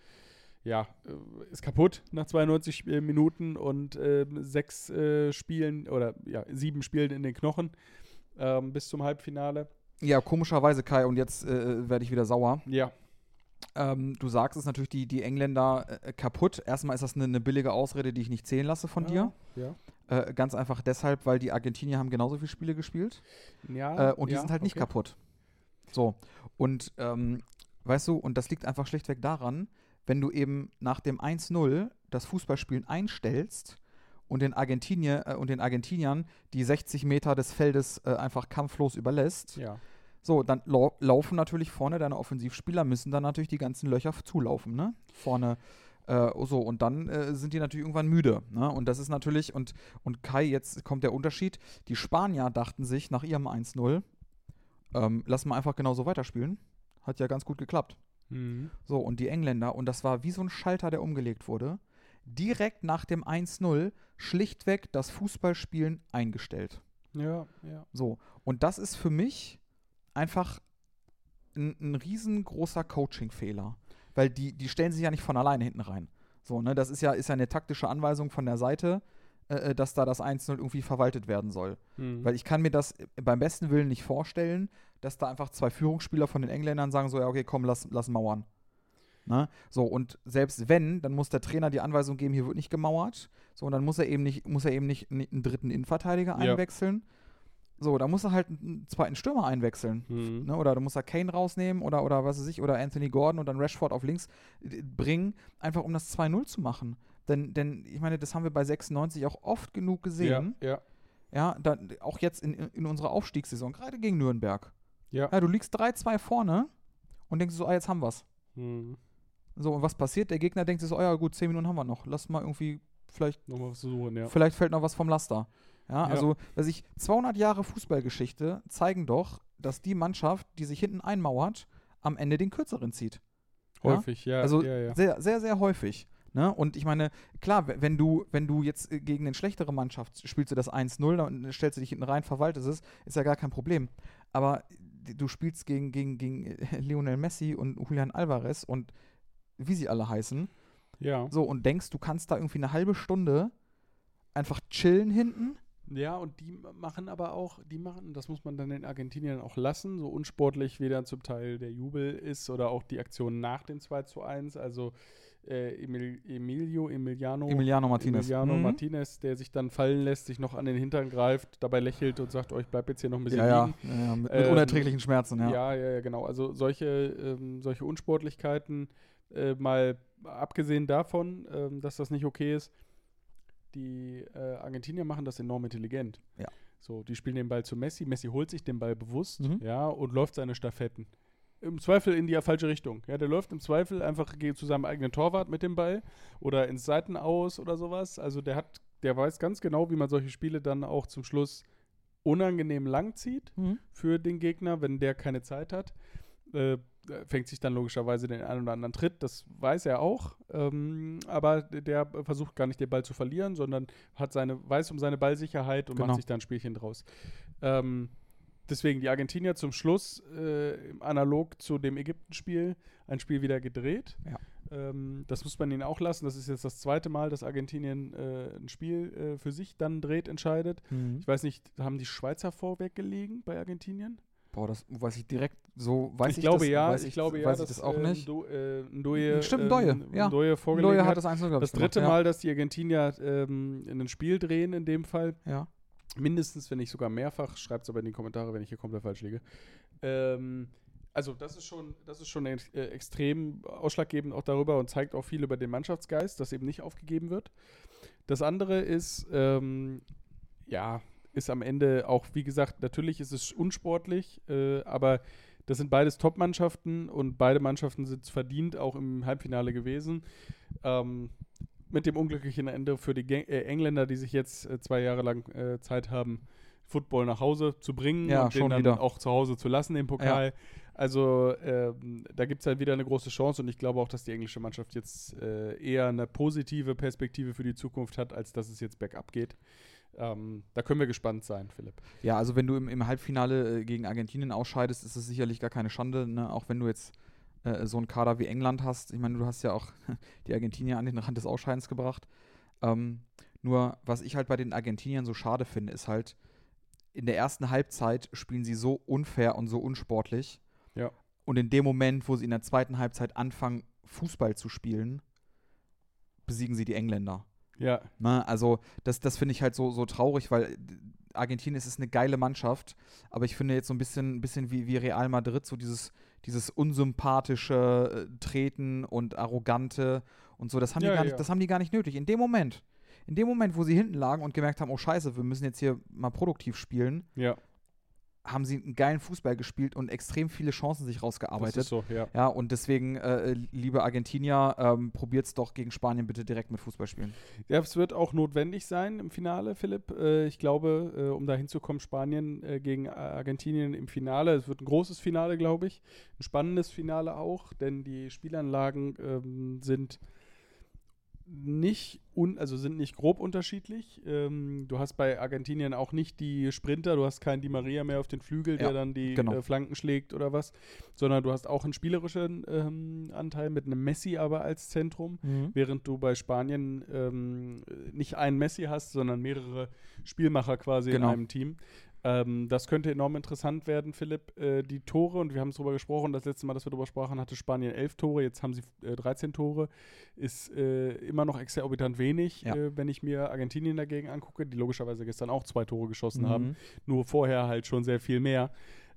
kaputt nach 92 Minuten und 7 Spielen in den Knochen bis zum Halbfinale. Ja, komischerweise, Kai, und jetzt werde ich wieder sauer. Ja. Du sagst es natürlich, die Engländer kaputt. Erstmal ist das eine billige Ausrede, die ich nicht zählen lasse von dir. Ja. Ganz einfach deshalb, weil die Argentinier haben genauso viele Spiele gespielt. Ja. Und die sind halt nicht kaputt. So. Und weißt du, und das liegt einfach schlichtweg daran, wenn du eben nach dem 1:0 das Fußballspielen einstellst und den Argentiniern die 60 Meter des Feldes einfach kampflos überlässt. Ja. So, dann laufen natürlich vorne deine Offensivspieler, müssen dann natürlich die ganzen Löcher zulaufen, ne? Vorne, und dann sind die natürlich irgendwann müde, ne? Und das ist natürlich, und Kai, jetzt kommt der Unterschied, die Spanier dachten sich nach ihrem 1:0, lass mal einfach genauso weiterspielen. Hat ja ganz gut geklappt. So, und die Engländer, und das war wie so ein Schalter, der umgelegt wurde, direkt nach dem 1:0 schlichtweg das Fußballspielen eingestellt. Ja. So, und das ist für mich einfach ein riesengroßer Coaching-Fehler. Weil die stellen sich ja nicht von alleine hinten rein. So, ne, das ist ja eine taktische Anweisung von der Seite, dass da das 1:0 irgendwie verwaltet werden soll. Weil ich kann mir das beim besten Willen nicht vorstellen, dass da einfach 2 Führungsspieler von den Engländern sagen so, ja, okay, komm, lass mauern. Ne? So, und selbst wenn, dann muss der Trainer die Anweisung geben, hier wird nicht gemauert. So, und dann muss er eben nicht einen dritten Innenverteidiger einwechseln. So, da muss er halt einen zweiten Stürmer einwechseln. Ne? Oder da muss er Kane rausnehmen oder was weiß ich, oder Anthony Gordon und dann Rashford auf links bringen, einfach um das 2:0 zu machen. Denn ich meine, das haben wir bei 96 auch oft genug gesehen. Ja, auch jetzt in unserer Aufstiegssaison, gerade gegen Nürnberg. Ja, du liegst 3-2 vorne und denkst so, jetzt haben wir's. So, und was passiert? Der Gegner denkt sich so, ja gut, 10 Minuten haben wir noch. Lass mal irgendwie vielleicht noch mal versuchen, ja. Vielleicht fällt noch was vom Laster. Ja, also 200 Jahre Fußballgeschichte zeigen doch, dass die Mannschaft, die sich hinten einmauert, am Ende den Kürzeren zieht. Häufig, ja. Also sehr, sehr, sehr häufig. Ne? Und ich meine, klar, wenn du jetzt gegen eine schlechtere Mannschaft spielst du das 1:0, dann stellst du dich hinten rein, verwaltest es, ist ja gar kein Problem. Aber du spielst gegen Lionel Messi und Julian Alvarez und wie sie alle heißen. Ja. So, und denkst, du kannst da irgendwie eine halbe Stunde einfach chillen hinten. Ja, und die machen, das muss man dann den Argentiniern auch lassen, so unsportlich wie dann zum Teil der Jubel ist oder auch die Aktion nach dem 2:1, also Emiliano Martinez, der sich dann fallen lässt, sich noch an den Hintern greift, dabei lächelt und sagt, ich bleib jetzt hier noch ein bisschen liegen. Ja, mit unerträglichen Schmerzen, ja. Ja, genau. Also solche Unsportlichkeiten, mal abgesehen davon, dass das nicht okay ist, die Argentinier machen das enorm intelligent. Ja. So, die spielen den Ball zu Messi. Messi holt sich den Ball bewusst, und läuft seine Staffetten. Im Zweifel in die falsche Richtung. Ja, der läuft im Zweifel einfach zu seinem eigenen Torwart mit dem Ball oder ins Seitenaus oder sowas. Also der weiß ganz genau, wie man solche Spiele dann auch zum Schluss unangenehm lang zieht für den Gegner, wenn der keine Zeit hat. Fängt sich dann logischerweise den einen oder anderen Tritt, das weiß er auch, aber der versucht gar nicht den Ball zu verlieren, sondern weiß um seine Ballsicherheit und macht sich da ein Spielchen draus. Deswegen die Argentinier zum Schluss analog zu dem Ägypten-Spiel ein Spiel wieder gedreht. Ja. Das muss man ihnen auch lassen. Das ist jetzt das zweite Mal, dass Argentinien ein Spiel für sich dann dreht, entscheidet. Ich weiß nicht, haben die Schweizer vorweg gelegen bei Argentinien? Boah, das weiß ich direkt so, weiß ich glaube das, ja, weiß ich glaube ja, weiß ich das auch nicht. Ndoye, Stimmt, Ndoye, ja. Ndoye vorgelegt Ndoye hat hat. das 1-0, glaube ich, Das dritte gemacht, Mal, dass die Argentinier in ein Spiel drehen, in dem Fall. Ja. Mindestens, wenn nicht sogar mehrfach. Schreibt es aber in die Kommentare, wenn ich hier komplett falsch liege. Also das ist schon extrem ausschlaggebend auch darüber und zeigt auch viel über den Mannschaftsgeist, dass eben nicht aufgegeben wird. Das andere ist, ist am Ende auch, wie gesagt, natürlich ist es unsportlich, aber das sind beides Top-Mannschaften und beide Mannschaften sind verdient auch im Halbfinale gewesen. Mit dem unglücklichen Ende für die Engländer, die sich jetzt 2 Jahre lang Zeit haben, Football nach Hause zu bringen und den dann auch zu Hause zu lassen, den Pokal. Ja. Also da gibt es halt wieder eine große Chance und ich glaube auch, dass die englische Mannschaft jetzt eher eine positive Perspektive für die Zukunft hat, als dass es jetzt bergab geht. Da können wir gespannt sein, Philipp. Ja, also wenn du im Halbfinale gegen Argentinien ausscheidest, ist es sicherlich gar keine Schande, ne? Auch wenn du jetzt so einen Kader wie England hast. Ich meine, du hast ja auch die Argentinier an den Rand des Ausscheidens gebracht. Nur, was ich halt bei den Argentiniern so schade finde, ist halt, in der ersten Halbzeit spielen sie so unfair und so unsportlich. Ja. Und in dem Moment, wo sie in der zweiten Halbzeit anfangen, Fußball zu spielen, besiegen sie die Engländer. Ja. Na, also das finde ich halt so traurig, weil Argentinien ist eine geile Mannschaft, aber ich finde jetzt so ein bisschen wie Real Madrid, so dieses unsympathische Treten und Arrogante und so, das haben die gar nicht nötig. In dem Moment, wo sie hinten lagen und gemerkt haben, oh scheiße, wir müssen jetzt hier mal produktiv spielen, haben sie einen geilen Fußball gespielt und extrem viele Chancen sich rausgearbeitet. Das ist so, ja. Ja, und deswegen, liebe Argentinier, probiert es doch gegen Spanien bitte direkt mit Fußball spielen. Ja, es wird auch notwendig sein im Finale, Philipp. Ich glaube, um da hinzukommen, Spanien gegen Argentinien im Finale. Es wird ein großes Finale, glaube ich. Ein spannendes Finale auch, denn die Spielanlagen sind nicht grob unterschiedlich. Du hast bei Argentinien auch nicht die Sprinter, du hast keinen Di Maria mehr auf den Flügel, der dann die Flanken schlägt oder was, sondern du hast auch einen spielerischen Anteil mit einem Messi aber als Zentrum, während du bei Spanien nicht einen Messi hast, sondern mehrere Spielmacher quasi in einem Team. Das könnte enorm interessant werden, Philipp. Die Tore, und wir haben es darüber gesprochen, das letzte Mal, dass wir darüber sprachen, hatte Spanien 11 Tore, jetzt haben sie 13 Tore. Ist immer noch exorbitant wenig, wenn ich mir Argentinien dagegen angucke, die logischerweise gestern auch 2 Tore geschossen haben, nur vorher halt schon sehr viel mehr.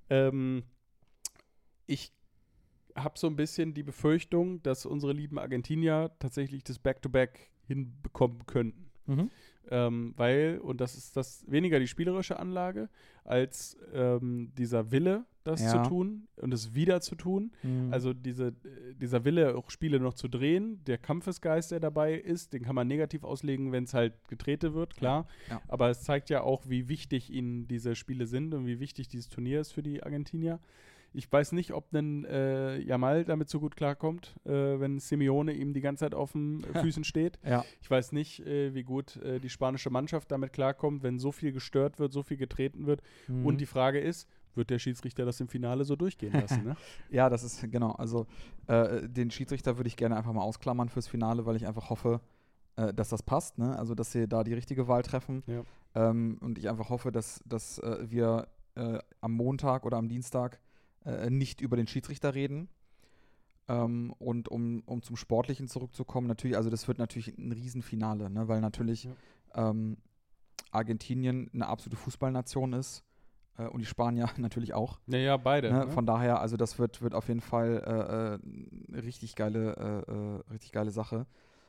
Ich habe so ein bisschen die Befürchtung, dass unsere lieben Argentinier tatsächlich das Back-to-Back hinbekommen könnten. Weil, und das ist das weniger die spielerische Anlage, als dieser Wille, das zu tun und es wieder zu tun. Also dieser Wille, auch Spiele noch zu drehen, der Kampfesgeist, der dabei ist, den kann man negativ auslegen, wenn es halt getrete wird, klar. Ja. Aber es zeigt ja auch, wie wichtig ihnen diese Spiele sind und wie wichtig dieses Turnier ist für die Argentinier. Ich weiß nicht, ob ein Yamal damit so gut klarkommt, wenn Simeone ihm die ganze Zeit auf den Füßen steht. Ja. Ich weiß nicht, wie gut die spanische Mannschaft damit klarkommt, wenn so viel gestört wird, so viel getreten wird. Und die Frage ist, wird der Schiedsrichter das im Finale so durchgehen lassen? Ne? Ja, das ist, genau. Also den Schiedsrichter würde ich gerne einfach mal ausklammern fürs Finale, weil ich einfach hoffe, dass das passt. Ne? Also, dass sie da die richtige Wahl treffen. Ja. Und ich einfach hoffe, dass wir am Montag oder am Dienstag nicht über den Schiedsrichter reden. Und um zum Sportlichen zurückzukommen, natürlich, also das wird natürlich ein Riesenfinale, ne? Weil natürlich Argentinien eine absolute Fußballnation ist und die Spanier natürlich auch. Ja, beide. Ne? Von daher, also das wird auf jeden Fall eine richtig geile Sache.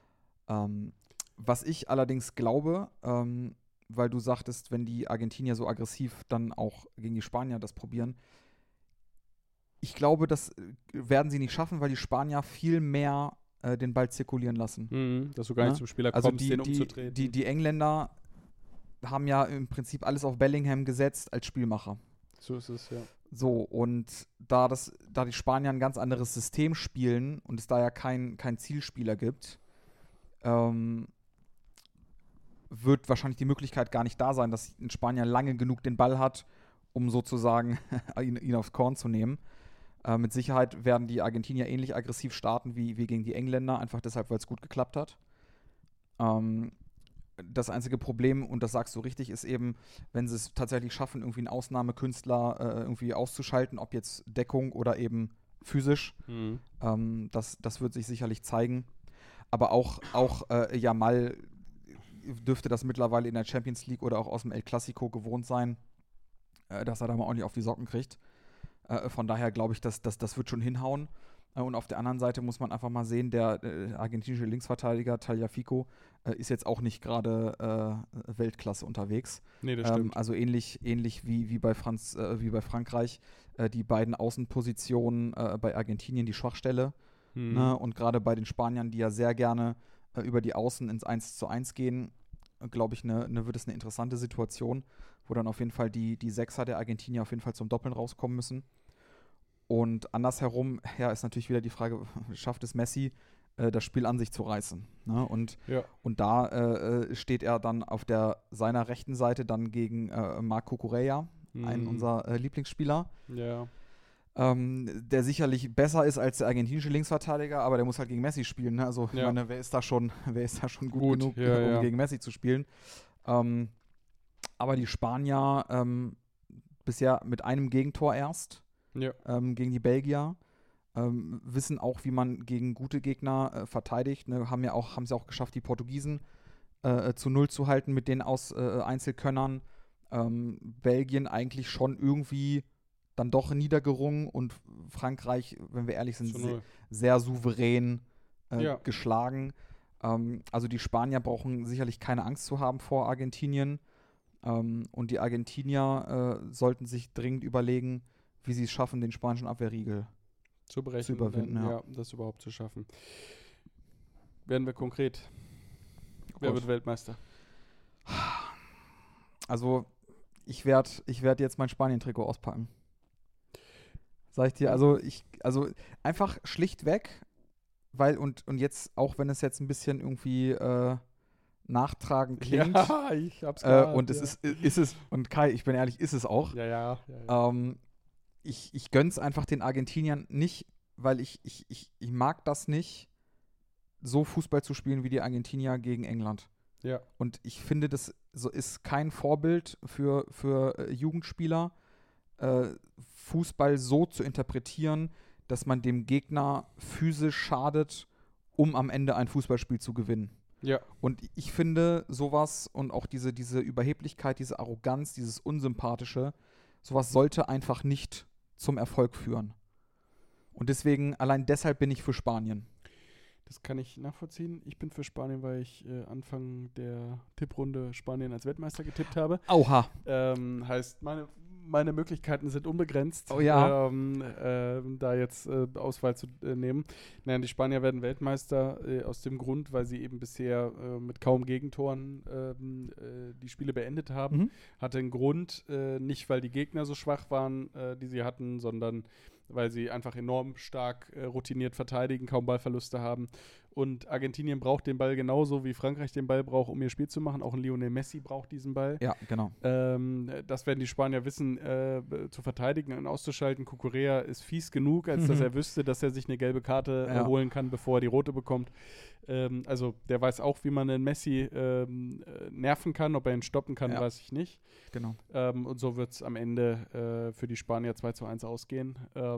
Was ich allerdings glaube, weil du sagtest, wenn die Argentinier so aggressiv dann auch gegen die Spanier das probieren, ich glaube, das werden sie nicht schaffen, weil die Spanier viel mehr den Ball zirkulieren lassen. Dass du gar nicht zum Spieler kommst, den umzutreten. Die Engländer haben ja im Prinzip alles auf Bellingham gesetzt als Spielmacher. So ist es, ja. So, und da die Spanier ein ganz anderes System spielen und es da ja kein Zielspieler gibt, wird wahrscheinlich die Möglichkeit gar nicht da sein, dass ein Spanier lange genug den Ball hat, um sozusagen ihn aufs Korn zu nehmen. Mit Sicherheit werden die Argentinier ähnlich aggressiv starten wie gegen die Engländer, einfach deshalb, weil es gut geklappt hat. Das einzige Problem, und das sagst du richtig, ist eben, wenn sie es tatsächlich schaffen, irgendwie einen Ausnahmekünstler irgendwie auszuschalten, ob jetzt Deckung oder eben physisch. Das wird sich sicherlich zeigen. Aber auch Yamal dürfte das mittlerweile in der Champions League oder auch aus dem El Clasico gewohnt sein, dass er da mal ordentlich auf die Socken kriegt. Von daher glaube ich, dass das wird schon hinhauen. Und auf der anderen Seite muss man einfach mal sehen, der argentinische Linksverteidiger Tagliafico ist jetzt auch nicht gerade Weltklasse unterwegs. Nee, das stimmt. Also ähnlich wie bei Frankreich, die beiden Außenpositionen bei Argentinien die Schwachstelle. Ne? Und gerade bei den Spaniern, die ja sehr gerne über die Außen ins 1:1 gehen, glaube ich, wird es eine interessante Situation, wo dann auf jeden Fall die Sechser der Argentinier auf jeden Fall zum Doppeln rauskommen müssen. Und andersherum, ja, ist natürlich wieder die Frage, schafft es Messi, das Spiel an sich zu reißen? Ne? Und da steht er dann auf seiner rechten Seite dann gegen Marc Cucurella, einen unserer Lieblingsspieler. Ja. Der sicherlich besser ist als der argentinische Linksverteidiger, aber der muss halt gegen Messi spielen. Ne? Also, ich meine, wer ist da schon gut genug, um gegen Messi zu spielen? Aber die Spanier bisher mit einem Gegentor erst gegen die Belgier. Wissen auch, wie man gegen gute Gegner verteidigt. Ne? Haben sie auch geschafft, die Portugiesen zu 0 zu halten mit den Einzelkönnern. Belgien eigentlich schon irgendwie dann doch niedergerungen und Frankreich, wenn wir ehrlich sind, sehr souverän geschlagen. Also die Spanier brauchen sicherlich keine Angst zu haben vor Argentinien. Und die Argentinier sollten sich dringend überlegen, wie sie es schaffen, den spanischen Abwehrriegel zu überwinden. Ja, das überhaupt zu schaffen. Werden wir konkret. Wer wird Weltmeister? Also, ich werd jetzt mein Spanien-Trikot auspacken. Sag ich dir, also einfach schlichtweg, weil und jetzt, auch wenn es jetzt ein bisschen irgendwie nachtragend klingt. Ja, ich hab's gehört. Und es ist es, und Kai, ich bin ehrlich, ist es auch. Ja. Ich gönn's einfach den Argentiniern nicht, weil ich mag das nicht, so Fußball zu spielen wie die Argentinier gegen England. Ja. Und ich finde, das ist kein Vorbild für Jugendspieler, Fußball so zu interpretieren, dass man dem Gegner physisch schadet, um am Ende ein Fußballspiel zu gewinnen. Ja. Und ich finde sowas und auch diese Überheblichkeit, diese Arroganz, dieses Unsympathische, sowas sollte einfach nicht zum Erfolg führen. Und allein deshalb bin ich für Spanien. Das kann ich nachvollziehen. Ich bin für Spanien, weil ich Anfang der Tipprunde Spanien als Weltmeister getippt habe. Oha. Heißt, meine Möglichkeiten sind unbegrenzt, oh ja. da jetzt Auswahl zu nehmen. Nein, die Spanier werden Weltmeister aus dem Grund, weil sie eben bisher mit kaum Gegentoren die Spiele beendet haben. Hatte einen Grund, nicht weil die Gegner so schwach waren, die sie hatten, sondern weil sie einfach enorm stark routiniert verteidigen, kaum Ballverluste haben. Und Argentinien braucht den Ball genauso, wie Frankreich den Ball braucht, um ihr Spiel zu machen. Auch ein Lionel Messi braucht diesen Ball. Ja, genau. Das werden die Spanier wissen, zu verteidigen und auszuschalten. Cucurella ist fies genug, als dass er wüsste, dass er sich eine gelbe Karte holen kann, bevor er die rote bekommt. Also der weiß auch, wie man einen Messi nerven kann. Ob er ihn stoppen kann, weiß ich nicht. Genau. Und so wird es am Ende für die Spanier 2:1 ausgehen.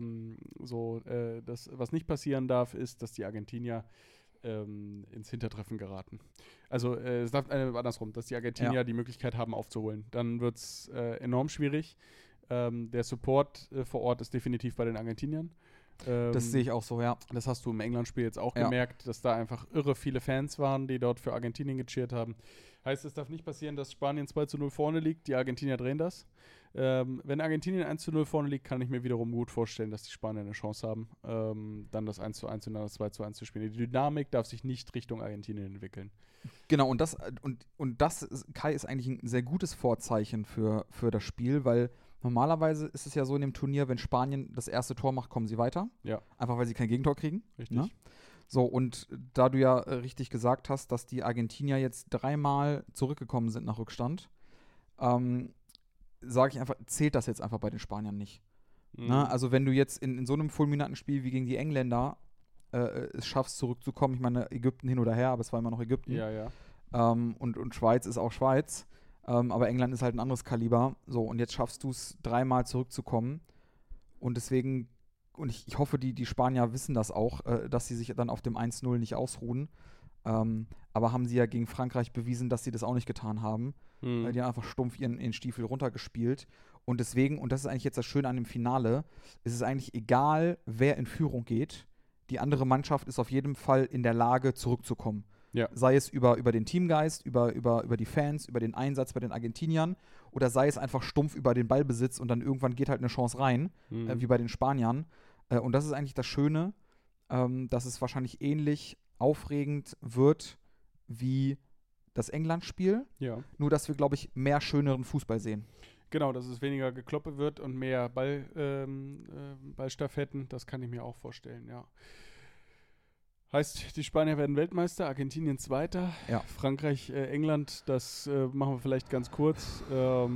Was nicht passieren darf, ist, dass die Argentinier ins Hintertreffen geraten. Also es darf andersrum, dass die Argentinier die Möglichkeit haben aufzuholen. Dann wird es enorm schwierig. Der Support vor Ort ist definitiv bei den Argentiniern. Das sehe ich auch so, ja. Das hast du im England-Spiel jetzt auch gemerkt, dass da einfach irre viele Fans waren, die dort für Argentinien gecheert haben. Heißt, es darf nicht passieren, dass Spanien 2:0 vorne liegt, die Argentinier drehen das. Wenn Argentinien 1:0 vorne liegt, kann ich mir wiederum gut vorstellen, dass die Spanier eine Chance haben, dann das 1:1 und dann das 2:1 zu spielen. Die Dynamik darf sich nicht Richtung Argentinien entwickeln. Genau, und das, Kai, ist eigentlich ein sehr gutes Vorzeichen für das Spiel, weil normalerweise ist es ja so in dem Turnier, wenn Spanien das erste Tor macht, kommen sie weiter. Ja. Einfach weil sie kein Gegentor kriegen. Richtig. Ne? So, und da du ja richtig gesagt hast, dass die Argentinier jetzt 3-mal zurückgekommen sind nach Rückstand, sage ich einfach, zählt das jetzt einfach bei den Spaniern nicht. Na, also wenn du jetzt in so einem fulminanten Spiel wie gegen die Engländer es schaffst, zurückzukommen, ich meine, Ägypten hin oder her, aber es war immer noch Ägypten. Ja. Und Schweiz ist auch Schweiz. Aber England ist halt ein anderes Kaliber. So, und jetzt schaffst du es, 3-mal zurückzukommen. Und deswegen, und ich hoffe, die Spanier wissen das auch, dass sie sich dann auf dem 1-0 nicht ausruhen. Aber haben sie ja gegen Frankreich bewiesen, dass sie das auch nicht getan haben. Die haben einfach stumpf ihren Stiefel runtergespielt. Und deswegen, und das ist eigentlich jetzt das Schöne an dem Finale, ist es eigentlich egal, wer in Führung geht. Die andere Mannschaft ist auf jeden Fall in der Lage, zurückzukommen. Ja. Sei es über den Teamgeist, über die Fans, über den Einsatz bei den Argentiniern oder sei es einfach stumpf über den Ballbesitz und dann irgendwann geht halt eine Chance rein, wie bei den Spaniern. Und das ist eigentlich das Schöne, dass es wahrscheinlich ähnlich aufregend wird wie das England-Spiel. Ja. Nur, dass wir, glaube ich, mehr schöneren Fußball sehen. Genau, dass es weniger Gekloppe wird und mehr Ballstaffetten, das kann ich mir auch vorstellen, ja. Heißt, die Spanier werden Weltmeister, Argentinien Zweiter, Ja. Frankreich, England, das machen wir vielleicht ganz kurz.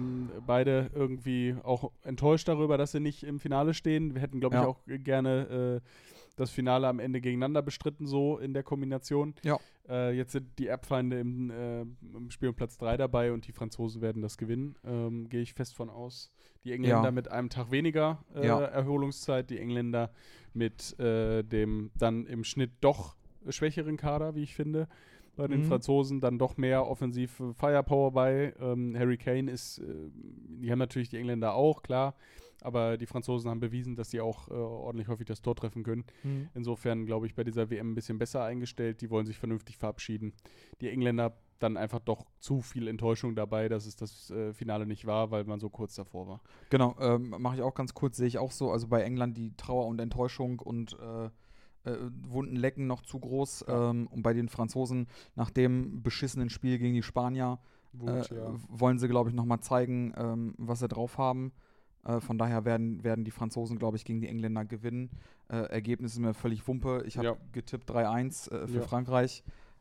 Beide irgendwie auch enttäuscht darüber, dass sie nicht im Finale stehen. Wir hätten, glaube ich, auch gerne das Finale am Ende gegeneinander bestritten, so in der Kombination. Ja. Jetzt sind die Erbfeinde im Spiel um Platz 3 dabei und die Franzosen werden das gewinnen. Gehe ich fest von aus. Die Engländer mit einem Tag weniger Erholungszeit, die Engländer mit dem dann im Schnitt doch schwächeren Kader, wie ich finde. Bei den Franzosen dann doch mehr offensive Firepower bei. Harry Kane ist, die haben natürlich die Engländer auch, klar. Aber die Franzosen haben bewiesen, dass sie auch ordentlich häufig das Tor treffen können. Insofern, glaube ich, bei dieser WM ein bisschen besser eingestellt. Die wollen sich vernünftig verabschieden. Die Engländer dann einfach doch zu viel Enttäuschung dabei, dass es das Finale nicht war, weil man so kurz davor war. Genau, mache ich auch ganz kurz, sehe ich auch so. Also bei England die Trauer und Enttäuschung und Wunden lecken noch zu groß. Und bei den Franzosen nach dem beschissenen Spiel gegen die Spanier wollen sie, glaube ich, nochmal zeigen, was sie drauf haben. Von daher werden die Franzosen, glaube ich, gegen die Engländer gewinnen. Ergebnis ist mir völlig Wumpe. Ich habe getippt 3-1 für Frankreich.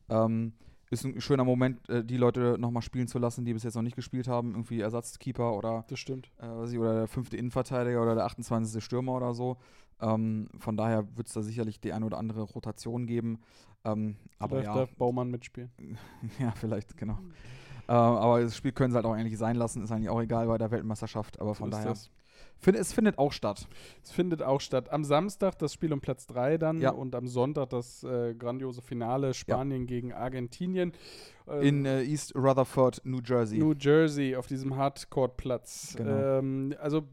Ist ein schöner Moment, die Leute nochmal spielen zu lassen, die bis jetzt noch nicht gespielt haben. Irgendwie Ersatzkeeper oder, das stimmt. Oder der 5. Innenverteidiger oder der 28. Stürmer oder so. Von daher wird es da sicherlich die eine oder andere Rotation geben. Aber darf Baumann mitspielen. Ja, vielleicht, genau. Aber das Spiel können sie halt auch eigentlich sein lassen, ist eigentlich auch egal bei der Weltmeisterschaft, aber von daher. Es findet auch statt. Es findet auch statt. Am Samstag das Spiel um Platz 3 dann und am Sonntag das grandiose Finale Spanien gegen Argentinien. In East Rutherford, New Jersey. New Jersey, auf diesem Hardcourt-Platz. Genau.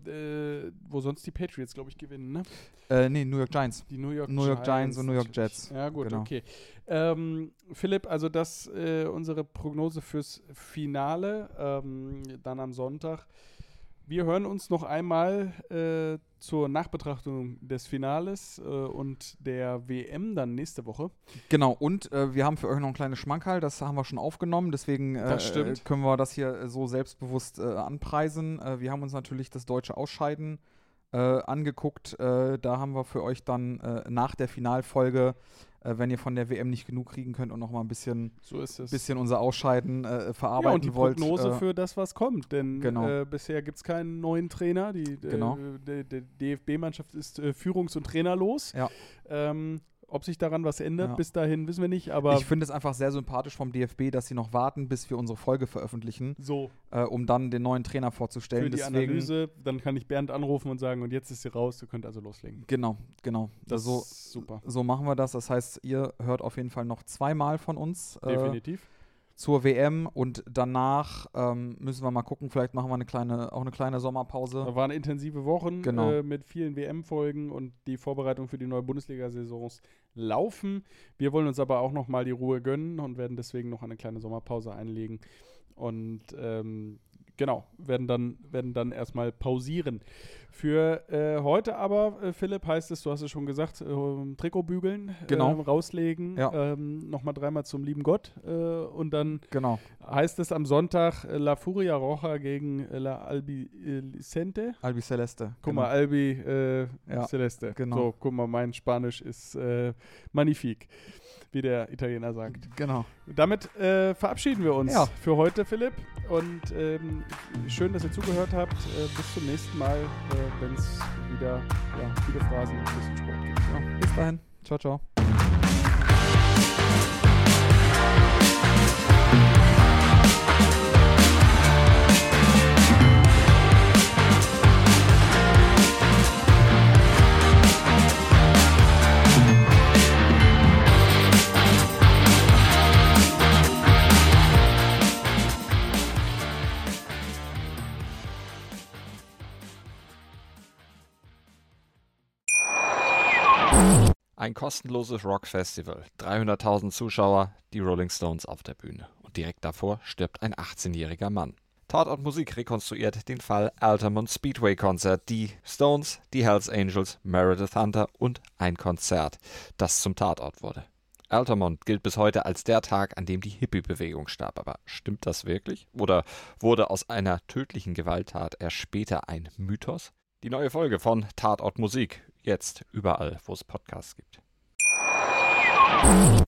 Wo sonst die Patriots, glaube ich, gewinnen, ne? Nee, New York Giants. Die New York Giants und New York Jets. Ja, gut, genau. Okay. Philipp, also das unsere Prognose fürs Finale, dann am Sonntag. Wir hören uns noch einmal zur Nachbetrachtung des Finales und der WM dann nächste Woche. Genau, und wir haben für euch noch ein kleines Schmankerl, das haben wir schon aufgenommen, deswegen können wir das hier so selbstbewusst anpreisen. Wir haben uns natürlich das deutsche Ausscheiden angeguckt. Da haben wir für euch dann nach der Finalfolge, wenn ihr von der WM nicht genug kriegen könnt und noch mal ein bisschen unser Ausscheiden verarbeiten und die wollt. Prognose für das, was kommt. Denn bisher gibt es keinen neuen Trainer. Die DFB-Mannschaft ist führungs- und trainerlos. Ja. Ob sich daran was ändert, bis dahin wissen wir nicht. Aber ich finde es einfach sehr sympathisch vom DFB, dass sie noch warten, bis wir unsere Folge veröffentlichen, um dann den neuen Trainer vorzustellen. Für die Analyse, dann kann ich Bernd anrufen und sagen, und jetzt ist sie raus, du könnt also loslegen. Genau. Das ist super. So machen wir das. Das heißt, ihr hört auf jeden Fall noch 2-mal von uns. Definitiv. Zur WM und danach müssen wir mal gucken, vielleicht machen wir eine kleine Sommerpause. Da waren intensive Wochen mit vielen WM-Folgen und die Vorbereitung für die neue Bundesliga-Saisons laufen. Wir wollen uns aber auch noch mal die Ruhe gönnen und werden deswegen noch eine kleine Sommerpause einlegen und werden dann erstmal pausieren. Für heute aber, Philipp, heißt es, du hast es schon gesagt, Trikot bügeln, rauslegen, nochmal 3-mal zum lieben Gott und dann heißt es am Sonntag La Furia Roja gegen La Albiceleste. Albiceleste. Guck mal, Celeste. Genau. So, guck mal, mein Spanisch ist magnifique, wie der Italiener sagt. Genau. Damit verabschieden wir uns für heute, Philipp. und schön, dass ihr zugehört habt. Bis zum nächsten Mal, wenn es wieder viele Phrasen und ein bisschen Sport gibt. Ja, bis dahin. Ciao, ciao. Ein kostenloses Rockfestival, 300.000 Zuschauer, die Rolling Stones auf der Bühne. Und direkt davor stirbt ein 18-jähriger Mann. Tatort Musik rekonstruiert den Fall Altamont Speedway Konzert. Die Stones, die Hells Angels, Meredith Hunter und ein Konzert, das zum Tatort wurde. Altamont gilt bis heute als der Tag, an dem die Hippie-Bewegung starb. Aber stimmt das wirklich? Oder wurde aus einer tödlichen Gewalttat erst später ein Mythos? Die neue Folge von Tatort Musik. Jetzt überall, wo es Podcasts gibt.